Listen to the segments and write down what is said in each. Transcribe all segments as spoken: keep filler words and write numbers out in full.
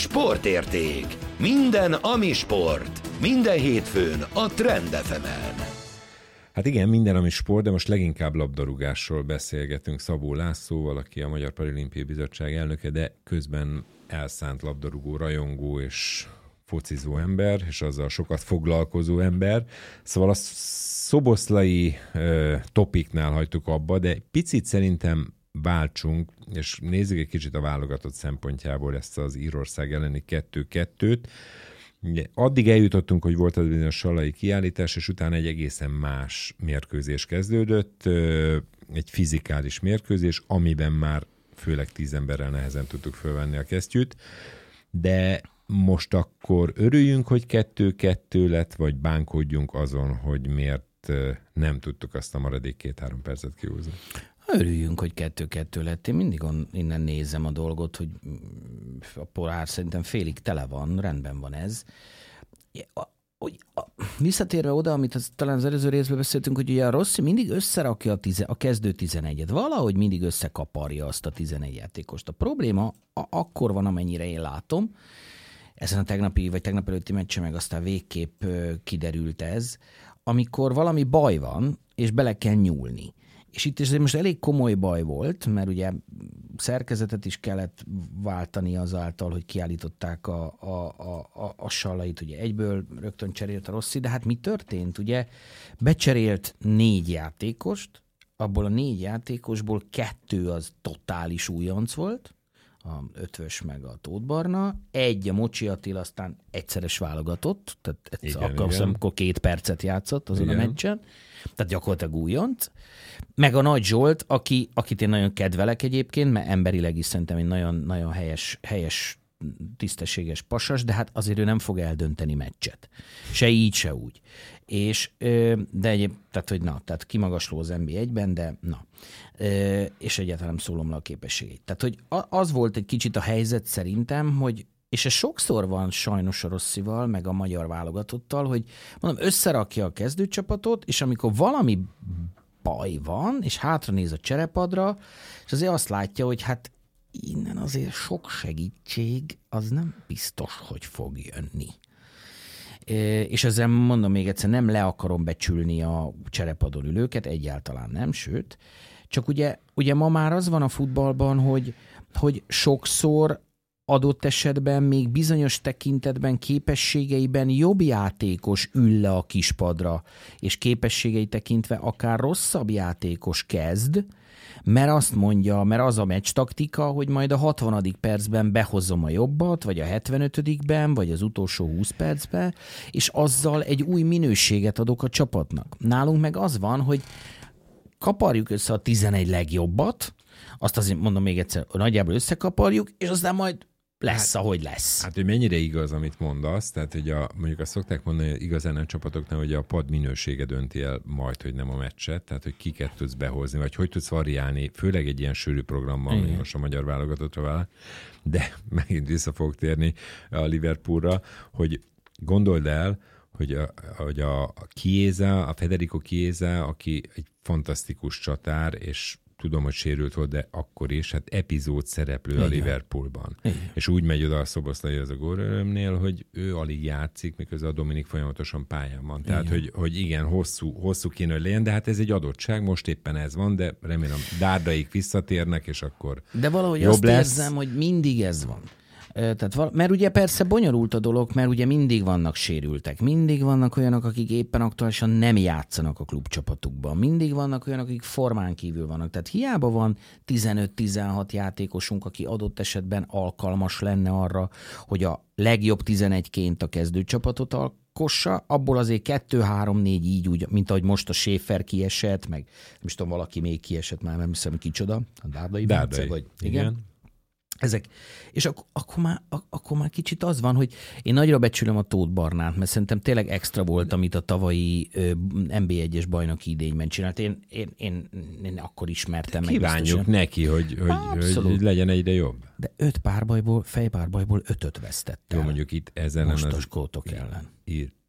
Sportérték. Minden, ami sport. Minden hétfőn a Trend ef emen. Hát igen, minden, ami sport, de most leginkább labdarúgásról beszélgetünk Szabó Lászlóval, aki a Magyar Paralimpiai Bizottság elnöke, de közben elszánt labdarúgó, rajongó és focizó ember, és azzal sokat foglalkozó ember. Szóval a szoboszlai uh, topiknál hagytuk abba, de picit szerintem váltsunk, és nézzük egy kicsit a válogatott szempontjából ezt az Írország elleni kettő-kettőt. Addig eljutottunk, hogy volt az bizonyos salai kiállítás, és utána egy egészen más mérkőzés kezdődött, egy fizikális mérkőzés, amiben már főleg tíz emberrel nehezen tudtuk fölvenni a kesztyűt, de most akkor örüljünk, hogy kettő-kettő lett, vagy bánkodjunk azon, hogy miért nem tudtuk azt a maradék két-három percet kihúzni. Örüljünk, hogy kettő-kettő lett. Én mindig on, innen nézem a dolgot, hogy a pohár szerintem félig tele van, rendben van ez. A, a, a, visszatérve oda, amit az, talán az előző részben beszéltünk, hogy ugye a Rossi mindig összerakja a, tize, a kezdő tizenegyet. Valahogy mindig összekaparja azt a tizenegy játékost. A probléma a, akkor van, amennyire én látom. Ezen a tegnapi vagy tegnap előtti meccsen meg aztán végképp kiderült ez, amikor valami baj van, és bele kell nyúlni. És itt is most elég komoly baj volt, mert ugye szerkezetet is kellett váltani azáltal, hogy kiállították a, a, a, a sallait, ugye egyből rögtön cserélt a Rossi, de hát mi történt? Ugye becserélt négy játékost, abból a négy játékosból kettő az totális újonc volt, a Ötvös meg a Tóth Barna, egy a Mocsi Attila, aztán egyszeres válogatott, tehát igen, akkor, igen. akkor két percet játszott azon igen. a meccsen, tehát gyakorlatilag újonc, meg a Nagy Zsolt, aki, akit én nagyon kedvelek egyébként, mert emberileg is szerintem egy nagyon, nagyon helyes, helyes, tisztességes pasas, de hát azért ő nem fog eldönteni meccset. Se így, se úgy. És, de egyéb, tehát, hogy na, tehát kimagasló az en bé egyben, de na. És egyáltalán nem szólom le a képességét. Tehát, hogy az volt egy kicsit a helyzet szerintem, hogy és ez sokszor van sajnos a Rossival, meg a magyar válogatottal, hogy mondom, összerakja a kezdőcsapatot, és amikor valami baj van, és hátra néz a cserepadra, és azért azt látja, hogy hát innen azért sok segítség, az nem biztos, hogy fog jönni. És ezzel mondom még egyszer, nem le akarom becsülni a cserepadon ülőket, egyáltalán nem, sőt, csak ugye, ugye ma már az van a futballban, hogy, hogy sokszor adott esetben még bizonyos tekintetben, képességeiben jobb játékos ül le a kispadra, és képességei tekintve akár rosszabb játékos kezd, mert azt mondja, mert az a meccs taktika, hogy majd a hatvanadik percben behozom a jobbat, vagy a hetvenötödikben, vagy az utolsó húsz percben, és azzal egy új minőséget adok a csapatnak. Nálunk meg az van, hogy kaparjuk össze a tizenegy legjobbat, azt azért mondom még egyszer, nagyjából összekaparjuk, és aztán majd lesz, hát, ahogy lesz. Hát, hogy mennyire igaz, amit mondasz, tehát, hogy a, mondjuk azt szokták mondani, hogy igazán a csapatoknál, hogy a pad minősége dönti el majd, hogy nem a meccset, tehát, hogy kiket tudsz behozni, vagy hogy tudsz variálni, főleg egy ilyen sűrű programmal, hogy most a magyar válogatottra vállal. De megint vissza fogok térni a Liverpoolra, hogy gondold el, hogy a, hogy a Chiesa, a Federico Chiesa, aki egy fantasztikus csatár, és tudom, hogy sérült volt, de akkor is, hát epizód szereplő igen. a Liverpoolban. Igen. És úgy megy oda a Szoboszlai az a gólörömnél, hogy ő alig játszik, miközben a Dominik folyamatosan pályán van. Tehát, igen. Hogy, hogy igen, hosszú, hosszú kéne, hogy legyen, de hát ez egy adottság, most éppen ez van, de remélem Dárdaik visszatérnek, és akkor de valahogy jobb azt lesz. Érzem, hogy mindig ez van. Tehát val- mert ugye persze bonyolult a dolog, mert ugye mindig vannak sérültek, mindig vannak olyanok, akik éppen aktuálisan nem játszanak a klubcsapatukban, mindig vannak olyanok, akik formán kívül vannak. Tehát hiába van tizenöt-tizenhat játékosunk, aki adott esetben alkalmas lenne arra, hogy a legjobb tizenegyként a kezdőcsapatot alkossa, abból azért kettő, három, négy így úgy, mint ahogy most a Schäfer kiesett, meg nem is tudom, valaki még kiesett, már nem hiszem, kicsoda, a Dárdai, Dárdai. vagy igen. igen. Ezek, és ak- akkor, már, ak- akkor már kicsit az van, hogy én nagyra becsülöm a Tóth Barnát, mert szerintem tényleg extra volt, amit a tavalyi ö, en bé egyes bajnoki idényben csinált. Én, én, én, én akkor ismertem meg. Kívánjuk neki, hogy, hogy, hogy legyen egyre jobb. De öt párbajból, fejpárbajból ötöt vesztettem. Jó, mondjuk itt ezen most az... a skótok ellen. Ír,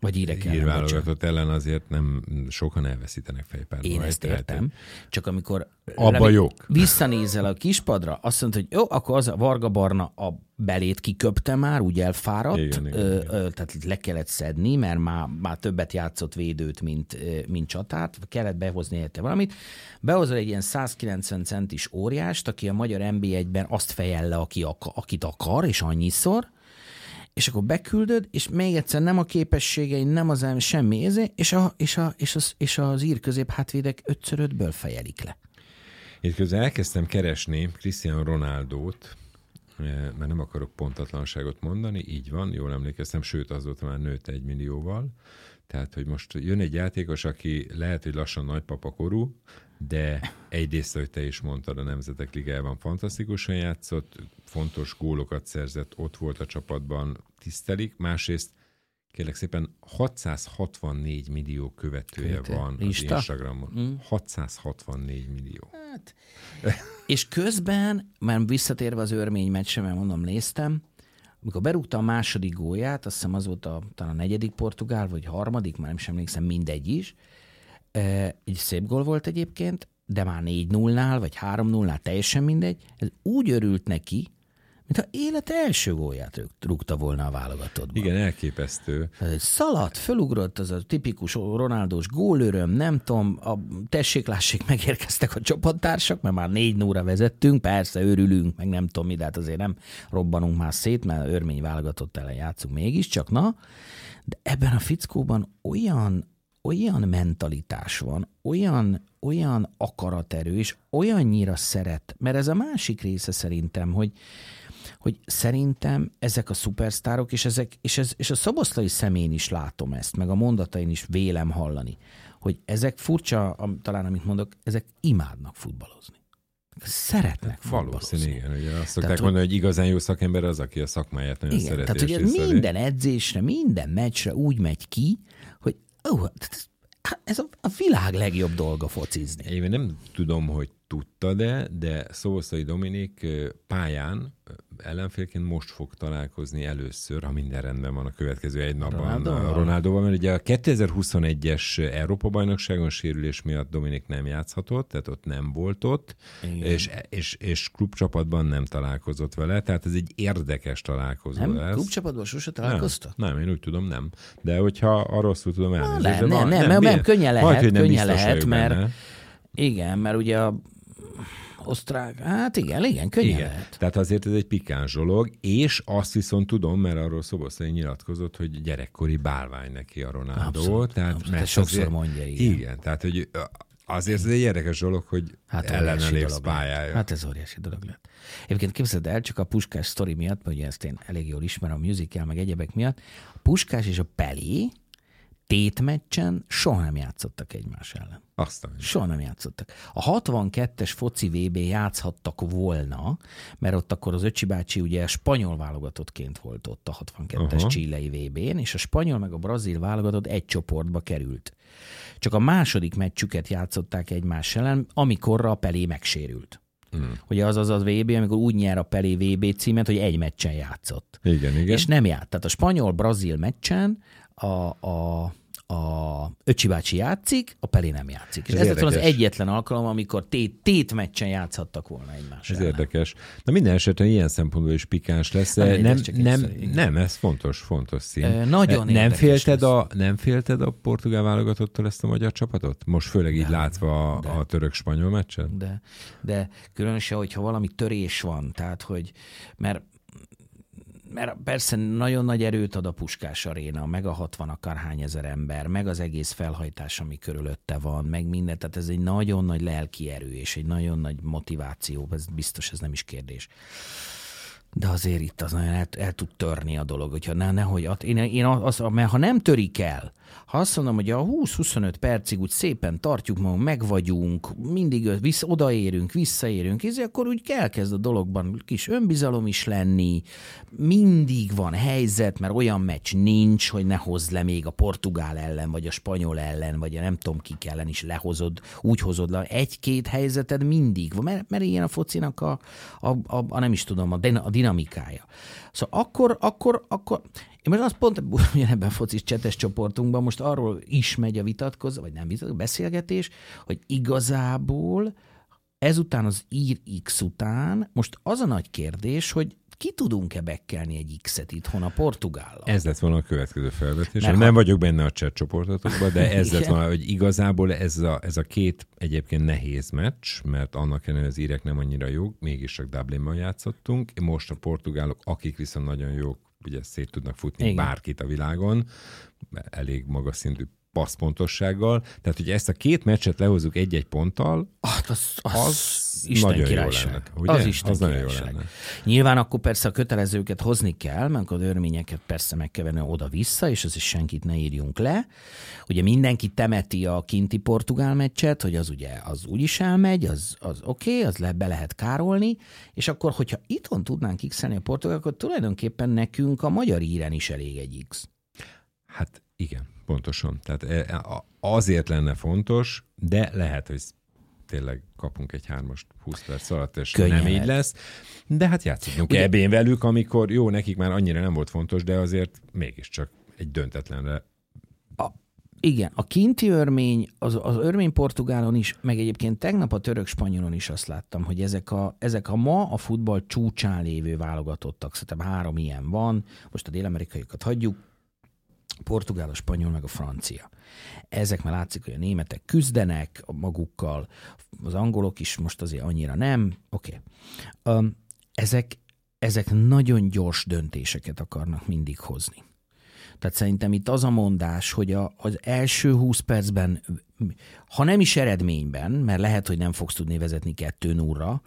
Vagy írek ellen. Hírválogatott ellen azért nem sokan elveszítenek fejpárban. Én ezt értem. Csak amikor abba jók. Visszanézel a kispadra, azt mondod, hogy jó, akkor az a Varga Barna a belét kiköpte már, úgy elfáradt, igen, igen, ö, igen. ö, tehát le kellett szedni, mert már, már többet játszott védőt, mint, mint csatát, kellett behozni érte valamit. Behozol egy ilyen százkilencven centis óriást, aki a magyar en bé egyben azt fejel le, aki ak- akit akar, és annyiszor, és akkor beküldöd, és még egyszer nem a képességei, nem az elmi, semmi ezé, és, a, és, a, és, az, és az ír közép hátvédek ötször ötből fejelik le. Itt közben elkezdtem keresni Cristiano Ronaldót, mert nem akarok pontatlanságot mondani, így van, jól emlékeztem, sőt azóta már nőtt egy millióval, tehát, hogy most jön egy játékos, aki lehet, hogy lassan nagypapa korú, de egyrészt, hogy te is mondtad, a Nemzetek Ligájában fantasztikusan játszott, fontos gólokat szerzett, ott volt a csapatban, tisztelik, másrészt kérlek szépen hatszázhatvannégy millió követője Követő. van Lista? az Instagramon. Mm. hatszázhatvannégy millió. Hát. És közben, már visszatérve az örmény meccsre, mert mondom, néztem, amikor berúgta a második gólját, azt hiszem az volt a, talán a negyedik portugál, vagy harmadik, már nem sem emlékszem, mindegy is. Egy szép gól volt egyébként, de már négy nullnál, vagy három nullnál, teljesen mindegy. Ez úgy örült neki, mintha élete első gólját rúgta volna a válogatottban. Igen, elképesztő. Szaladt, fölugrott az a tipikus Ronaldós gólöröm, nem tudom, a tessék-lássék megérkeztek a csapattársak, mert már négy nullra vezettünk, persze örülünk, meg nem tudom mi, de hát azért nem robbanunk már szét, mert örmény válogatott ellen játszunk mégiscsak, na. De ebben a fickóban olyan, olyan mentalitás van, olyan, olyan akaraterő, és olyannyira szeret, mert ez a másik része szerintem, hogy hogy szerintem ezek a szupersztárok, és, ezek, és, ez, és a Szoboszlai szemén is látom ezt, meg a mondatain is vélem hallani, hogy ezek furcsa, talán amit mondok, ezek imádnak futballozni. Szeretnek futballozni. Valószínű, igen. Ugye azt szokták tehát, mondani, hogy igazán jó szakember az, aki a szakmáját nagyon igen, szereti. Tehát, hogy visszali. minden edzésre, minden meccsre úgy megy ki, hogy ó, ez a, a világ legjobb dolga focizni. Én nem tudom, hogy tudta, de, de Szoboszlai Dominik pályán ellenfélként most fog találkozni először, ha minden rendben van a következő egy napban Ronaldo-val. a Ronaldóval, mert ugye a kétezer-huszonegyes Európa-bajnokságon sérülés miatt Dominik nem játszhatott, tehát ott nem volt ott, és, és, és klubcsapatban nem találkozott vele, tehát ez egy érdekes találkozó nem? lesz. Klubcsapatban sose találkoztak? Nem, nem, én úgy tudom, nem. De hogyha a rosszul tudom elnézni. Nem, nem, nem, nem, nem, könnyen lehet, könnyen lehet, mert benne. Igen, mert ugye a osztrák, hát igen, igen, könnyen igen. lehet. Tehát azért ez egy pikáns dolog, és azt viszont tudom, mert arról Szoboszlai nyilatkozott, hogy gyerekkori bálvány neki a Ronaldo. Abszolút, tehát, abszolút, mert sokszor azért, mondja, igen. Igen, tehát hogy azért ez egy érdekes dolog, hogy hát ellene lépsz pályája. Hát ez óriási dolog lett. Egyébként képzeld el, csak a Puskás sztori miatt, mert ugye ezt én elég jól ismerem a musical, meg egyebek miatt, a Puskás és a Pelé tétmeccsen soha nem játszottak egymás ellen. Aztán. Soha nem játszottak. A hatvankettes foci vé bén játszhattak volna, mert ott akkor az Öcsi bácsi ugye spanyol válogatottként volt ott a hatvankettes chilei vé bén, és a spanyol meg a brazil válogatott egy csoportba került. Csak a második meccsüket játszották egymás ellen, amikorra a Pelé megsérült. Hmm. Ugye az az a vé bé, amikor úgy nyer a Pelé vé bé címet, hogy egy meccsen játszott. Igen, igen. És nem járt. Tehát a spanyol-brazil meccsen a, a a Öcsi bácsi játszik, a Pelé nem játszik. És ez, ez az egyetlen alkalom, amikor tét, tét meccsen játszhattak volna egymás Ez ellen. érdekes. Na minden esetben ilyen szempontból is pikáns lesz. Nem, nem, nem, nem, ez fontos, fontos szín. E, nagyon nem félted, a, nem félted a portugál válogatottól ezt a magyar csapatot? Most főleg így de, látva a, a török-spanyol meccsen? De, de különösen, hogyha valami törés van, tehát hogy, mert Mert persze nagyon nagy erőt ad a Puskás aréna, meg a hatvan akárhány ezer ember, meg az egész felhajtás, ami körülötte van, meg minden. Tehát ez egy nagyon nagy lelki erő, és egy nagyon nagy motiváció, ez biztos, ez nem is kérdés. De azért itt az nagyon el, el tud törni a dolog, hogyha ne, nehogy, én, én az, mert ha nem törik el, ha azt mondom, hogy a húsz-huszonöt percig úgy szépen tartjuk magunk, megvagyunk, mindig vissza, odaérünk, visszaérünk, és akkor úgy elkezd a dologban kis önbizalom is lenni, mindig van helyzet, mert olyan meccs nincs, hogy ne hozd le még a portugál ellen, vagy a spanyol ellen, vagy a nem tudom kik ellen is lehozod, úgy hozod le. Egy-két helyzeted mindig van, mert, mert ilyen a focinak a, a, a, a nem is tudom, a, a dinamikája. Szóval akkor, akkor, akkor én most azt pont ebben a focis csetes csoportunkban most arról is megy a vitatkozó, vagy nem vitatkozó, beszélgetés, hogy igazából ezután az ír X után most az a nagy kérdés, hogy ki tudunk-e bekkelni egy X-et itthon a Portugállal? Ez lett volna a következő felvetés. Mert nem ha... vagyok benne a chat csoportotokban, de ez lett volna, hogy igazából ez a, ez a két egyébként nehéz meccs, mert annak ellenére az írek nem annyira jók, mégis csak Dublinban játszottunk. Most a portugálok, akik viszont nagyon jók, ugye szét tudnak futni igen. bárkit a világon, elég magas szintű passzpontossággal. Tehát, hogy ezt a két meccset lehozzuk egy-egy ponttal, ah, az, az, az Isten nagyon királyság. jó lenne. Ugye? Az Isten az királyság. nagyon jó lenne. Nyilván akkor persze a kötelezőket hozni kell, mert az örményeket persze meg kell venni oda-vissza, és az is senkit ne írjunk le. Ugye mindenki temeti a kinti portugál meccset, hogy az ugye az úgyis elmegy, az, az oké, okay, az le, be lehet károlni, és akkor, hogyha itthon tudnánk x-elni a portugálokat, tulajdonképpen nekünk a magyar íren is elég egy X. Hát igen. Pontosan. Tehát azért lenne fontos, de lehet, hogy tényleg kapunk egy hármast húsz perc alatt, és Könnyen. nem így lesz. De hát játszunk E B-n velük, amikor jó, nekik már annyira nem volt fontos, de azért mégiscsak egy döntetlenre. A, igen, a kinti örmény, az, az örmény portugálon is, meg egyébként tegnap a török-spanyolon is azt láttam, hogy ezek a, ezek a ma a futball csúcsán lévő válogatottak, szerintem három ilyen van, most a dél-amerikaiakat hagyjuk, a portugál, a spanyol, meg a francia. Ezek már látszik, hogy a németek küzdenek magukkal, az angolok is most azért annyira nem. Oké. Okay. Um, ezek, ezek nagyon gyors döntéseket akarnak mindig hozni. Tehát szerintem itt az a mondás, hogy a, az első húsz percben, ha nem is eredményben, mert lehet, hogy nem fogsz tudni vezetni kettő nullra,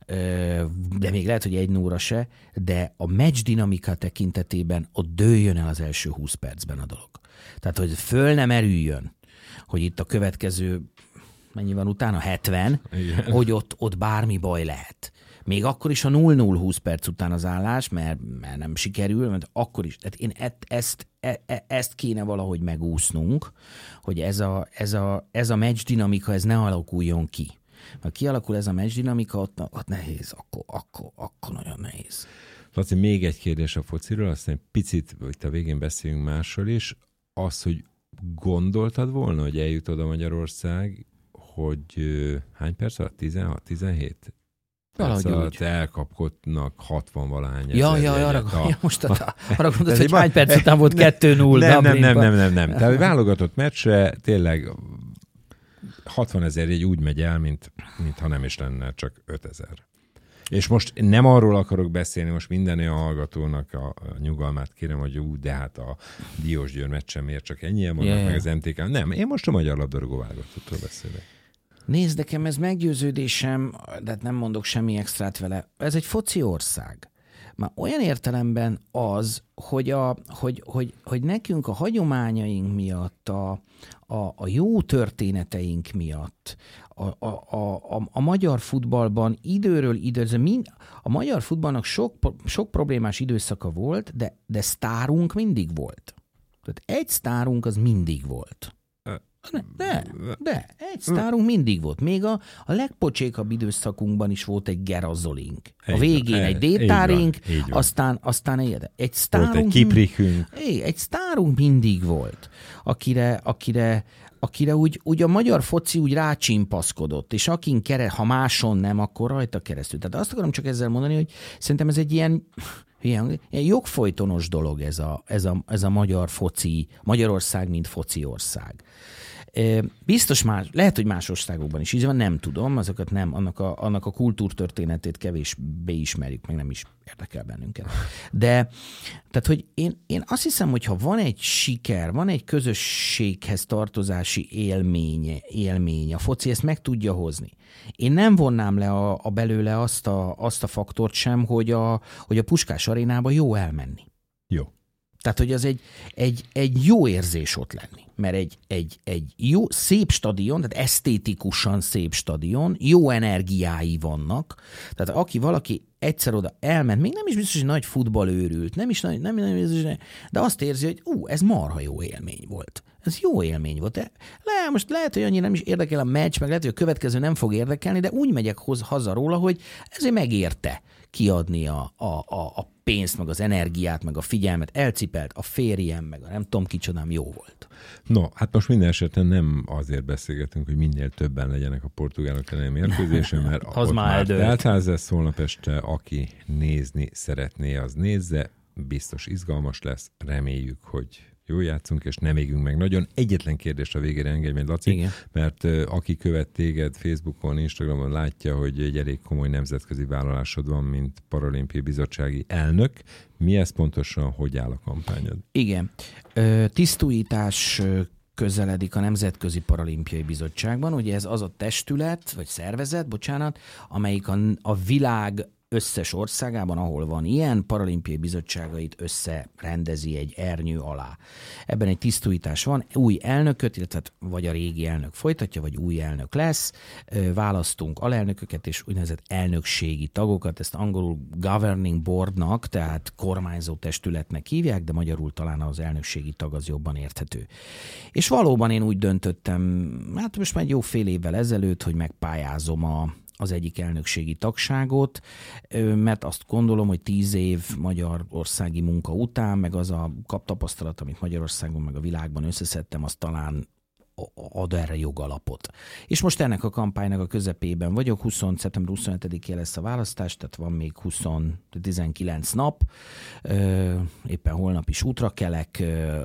de még lehet, hogy egy nullra se, de a meccs dinamika tekintetében ott dőljön el az első húsz percben a dolog. Tehát, hogy föl nem erüljön, hogy itt a következő, mennyi van utána, hetven, igen. hogy ott, ott bármi baj lehet. Még akkor is a nulla nulla húsz perc után az állás, mert, mert nem sikerül, mert akkor is. Tehát én ezt, ezt, ezt kéne valahogy megúsznunk, hogy ez a, ez a, ez a meccs dinamika, ez ne alakuljon ki. Ha kialakul ez a meccs dinamika, ott, ott nehéz, akkor, akkor, akkor nagyon nehéz. Laci, még egy kérdés a fociról, aztán egy picit, itt a végén beszéljünk másról is. Az, hogy gondoltad volna, hogy eljut oda Magyarország, hogy hány perc alatt? tizenhat tizenhét Valahogy alatt elkapkodnak hatvan-valahány ezer. Ja, ja, arra, a, ja, most a, arra gondolod, hogy hány perc után volt kettő null nem, nem, nem, nem, nem, nem. Tehát válogatott meccsre tényleg hatvanezer jegy úgy megy el, mint, mint ha nem is lenne, csak ötezer. És most nem arról akarok beszélni, most minden olyan hallgatónak a, a nyugalmát kérem, hogy ú, de hát a Diósgyőr meccsen miért csak ennyien vannak, yeah. meg az em té ká. Nem, én most a magyar labdarúgó válogatottról beszélek. Nézd, nekem ez meggyőződésem, de nem mondok semmi extrát vele. Ez egy foci ország. Már olyan értelemben az, hogy, a, hogy, hogy, hogy nekünk a hagyományaink miatt, a, a, a jó történeteink miatt, a, a, a, a, a magyar futballban időről időre, mind, a magyar futballnak sok, sok problémás időszaka volt, de, de sztárunk mindig volt. Tehát egy sztárunk az mindig volt. De, de, de, egy sztárunk mindig volt. Még a, a legpocsékabb időszakunkban is volt egy Gerazolink. A végén egy Détárink, aztán, aztán egy, egy sztárunk. Volt egy Kiprikünk. Egy sztárunk mindig volt, akire, akire, akire úgy, úgy a magyar foci úgy rácsimpaszkodott, és akin kere, ha máson nem, akkor rajta keresztül. Tehát azt akarom csak ezzel mondani, hogy szerintem ez egy ilyen... Ilyen, ilyen jogfolytonos dolog ez a, ez, a, ez a magyar foci, Magyarország, mint foci ország. Biztos más, lehet, hogy más országokban is így van, nem tudom, azokat nem, annak a, annak a kultúrtörténetét kevésbé ismerjük, meg nem is érdekel bennünket. De, tehát, hogy én, én azt hiszem, hogy ha van egy siker, van egy közösséghez tartozási élmény, élmény, a foci ezt meg tudja hozni. Én nem vonnám le a, a belőle azt a, azt a faktort sem, hogy a, hogy a Puskás arénába jó elmenni. Jó. Tehát, hogy az egy, egy, egy jó érzés ott lenni. Mert egy, egy, egy jó, szép stadion, tehát esztétikusan szép stadion, jó energiái vannak. Tehát aki valaki egyszer oda elment, még nem is biztos, hogy nagy futballőrült, nem is nagy, nem, nem biztos, de azt érzi, hogy ú, ez marha jó élmény volt. Ez jó élmény volt. De le, most lehet, hogy annyira nem is érdekel a meccs, meg lehet, hogy a következő nem fog érdekelni, de úgy megyek hoz, haza róla, hogy ezért megérte kiadni a, a, a, a pénzt, meg az energiát, meg a figyelmet, elcipelt a férjem, meg a nem tudom kicsodám, jó volt. No, hát most minden esetben nem azért beszélgetünk, hogy minél többen legyenek a portugálok elleni mérkőzésen, mert az ott már teltház lesz holnap este, aki nézni szeretné, az nézze, biztos izgalmas lesz, reméljük, hogy jól játszunk, és nem égünk meg nagyon. Egyetlen kérdés a végére engedj meg, Laci, igen. Mert uh, aki követ téged Facebookon, Instagramon, látja, hogy egy elég komoly nemzetközi vállalásod van, mint paralimpiai bizottsági elnök. Mi ez pontosan, hogy áll a kampányod? Igen. Ö, tisztújítás közeledik a Nemzetközi Paralimpiai Bizottságban. Ugye ez az a testület, vagy szervezet, bocsánat, amelyik a, a világ összes országában, ahol van ilyen, paralimpiai bizottságait összerendezi egy ernyő alá. Ebben egy tisztújítás van, új elnököt, illetve vagy a régi elnök folytatja, vagy új elnök lesz, választunk alelnököket és úgynevezett elnökségi tagokat, ezt angolul governing boardnak, tehát kormányzó testületnek hívják, de magyarul talán az elnökségi tag az jobban érthető. És valóban én úgy döntöttem, hát most már egy jó fél évvel ezelőtt, hogy megpályázom a az egyik elnökségi tagságot, mert azt gondolom, hogy tíz év magyarországi munka után, meg az a kaptapasztalat, amit Magyarországon, meg a világban összeszedtem, az talán ad erre jogalapot. És most ennek a kampánynak a közepében vagyok, húsz, szeptember huszonhetedikén lesz a választás, tehát van még húsz, tizenkilenc nap, éppen holnap is útra kelek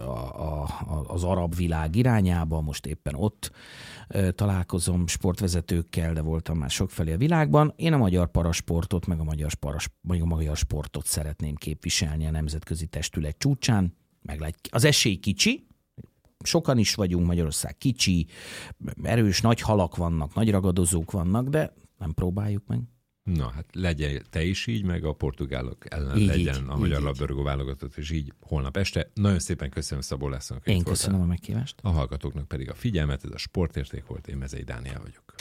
az arab világ irányába, most éppen ott találkozom sportvezetőkkel, de voltam már sokfelé a világban. Én a magyar parasportot, meg a magyar, paras, meg a magyar sportot szeretném képviselni a nemzetközi testület csúcsán. Meglát, az esély kicsi, sokan is vagyunk, Magyarország kicsi, erős, nagy halak vannak, nagy ragadozók vannak, de nem próbáljuk meg. Na, hát legyen te is így, meg a portugálok ellen így, legyen így, a magyar labdarúgó válogatott, és így holnap este. Nagyon szépen köszönöm Szabó Lászlónak. Én köszönöm a megkívást. A hallgatóknak pedig a figyelmet, ez a Sportérték volt, én Mezei Dániel vagyok.